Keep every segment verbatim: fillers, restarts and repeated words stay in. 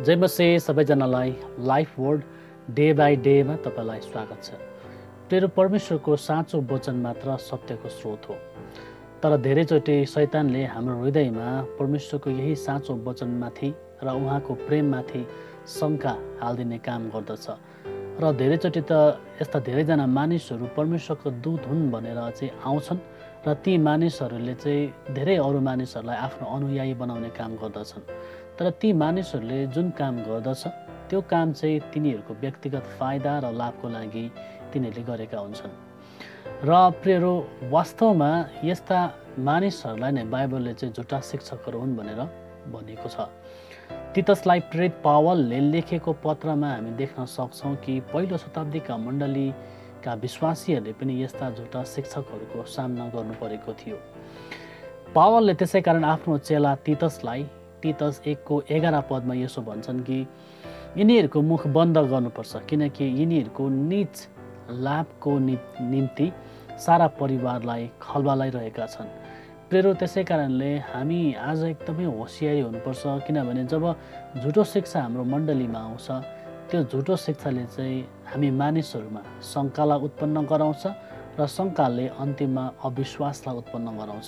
जय मसीह सबैजनालाई life word day by डेमा तपाईँलाई स्वागत छ। तेरो परमेश्वरको साँचो वचन मात्र सत्यको स्रोत हो। तर धेरैचोटि शैतानले हाम्रो हृदयमा परमेश्वरको यही साँचो वचनमाथि र उहाँको प्रेममाथि शङ्का हालिदिने काम गर्दछ। र धेरैचोटि त यस्ता धेरैजना मानिसहरू परमेश्वरको दूत हुन् भनेर चाहिँ आउँछन् र ती मानिसहरूले चाहिँ धेरै अरू मानिसहरूलाई आफ्नो अनुयायी बनाउने काम गर्दछन्। तर ती मानिसहरूले जुन काम गर्दछ त्यो काम चाहिँ तिनीहरूको व्यक्तिगत फाइदा र लाभको लागि तिनीहरूले गरेका हुन्छन्। र प्रियहरू, वास्तवमा यस्ता मानिसहरूलाई नै बाइबलले चाहिँ झुटा शिक्षकहरू हुन् भनेर भनेको छ। तीतसलाई प्रेरित पावलले लेखेको पत्रमा हामी देख्न सक्छौँ कि पहिलो शताब्दीका मण्डलीका विश्वासीहरूले पनि यस्ता झुटा शिक्षकहरूको सामना गर्नु परेको थियो। पावलले त्यसै कारण आफ्नो चेला तीतसलाई तीतस एकको एघार पदमा यसो भन्छन् कि यिनीहरूको मुख बन्द गर्नुपर्छ, किनकि यिनीहरूको निज लाभको निम्ति सारा परिवारलाई खलबलाइरहेका छन्। प्रेरो, त्यसै कारणले हामी आज एकदमै होसियारी हुनुपर्छ, किनभने जब झुटो शिक्षा हाम्रो मण्डलीमा आउँछ त्यो झुटो शिक्षाले चाहिँ हामी मानिसहरूमा शङ्कालाई उत्पन्न गराउँछ र शङ्काले अन्तिममा अविश्वासलाई उत्पन्न गराउँछ।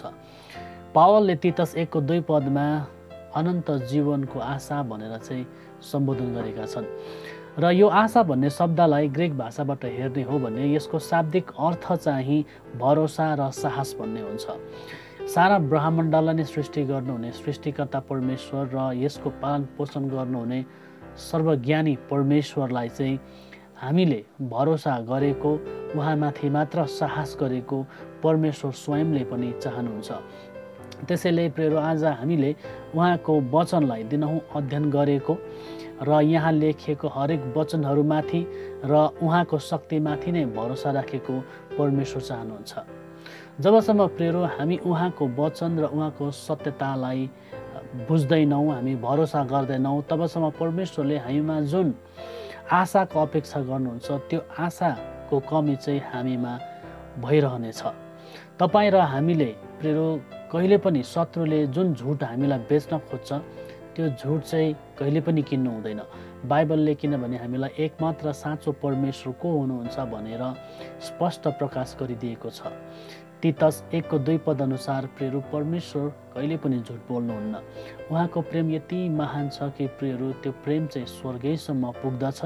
पावलले तीतस एकको दुई पदमा अनन्त जीवनको आशा भनेर चाहिँ सम्बोधन गरेका छन्। र यो आशा भन्ने शब्दलाई ग्रिक भाषाबाट हेर्ने हो भने यसको शाब्दिक अर्थ चाहिँ भरोसा र साहस भन्ने हुन्छ। सारा ब्रह्माण्डलाई नै सृष्टि गर्नुहुने सृष्टिकर्ता परमेश्वर र यसको पालन पोषण गर्नुहुने सर्वज्ञानी परमेश्वरलाई चाहिँ हामीले भरोसा गरेको, उहाँमाथि मात्र साहस गरेको परमेश्वर स्वयंले पनि चाहनुहुन्छ। त्यसैले प्रेरो, आज हामीले उहाँको वचनलाई दिनहुँ अध्ययन गरेको र यहाँ लेखिएको हरेक वचनहरूमाथि र उहाँको शक्तिमाथि नै भरोसा राखेको परमेश्वर चाहनुहुन्छ। जबसम्म प्रेरो हामी उहाँको वचन र उहाँको सत्यतालाई बुझ्दैनौँ, हामी भरोसा गर्दैनौँ, तबसम्म परमेश्वरले हामीमा जुन आशाको अपेक्षा गर्नुहुन्छ त्यो आशाको कमी चाहिँ हामीमा भइरहनेछ। तपाईँ र हामीले प्रेरो कहिले पनि शत्रुले जुन झुट हामीलाई बेच्न खोज्छ त्यो झुट चाहिँ कहिले पनि किन्नु हुँदैन। बाइबलले किनभने हामीलाई एकमात्र साँचो परमेश्वर को हुनुहुन्छ भनेर स्पष्ट प्रकाश गरिदिएको छ। तीतस एकको दुई पद अनुसार प्रेरो परमेश्वर कहिले पनि झुट बोल्नुहुन्न। उहाँको प्रेम यति महान छ कि प्रेरो त्यो प्रेम चाहिँ स्वर्गैसम्म पुग्दछ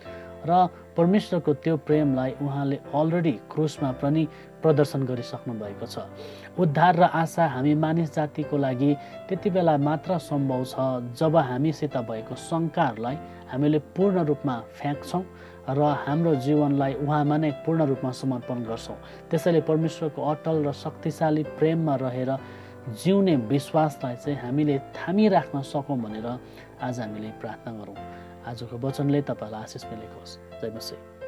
र परमेश्वरको त्यो प्रेमलाई उहाँले अलरेडी क्रुसमा पनि प्रदर्शन गरिसक्नु भएको छ। उद्धार र आशा हामी मानिस जातिको लागि त्यति बेला मात्र सम्भव छ जब हामीसित भएको शङ्काहरूलाई हामीले पूर्ण रूपमा फ्याँक्छौँ र हाम्रो जीवनलाई उहाँमा नै पूर्ण रूपमा समर्पण गर्छौँ। त्यसैले परमेश्वरको अटल र शक्तिशाली प्रेममा रहेर जिउने विश्वासलाई चाहिँ हामीले थामिराख्न सकौँ भनेर आज हामीले प्रार्थना गरौँ। आजको वचनले तपाईँलाई आशिष मिलेको होस्। जय मसीह।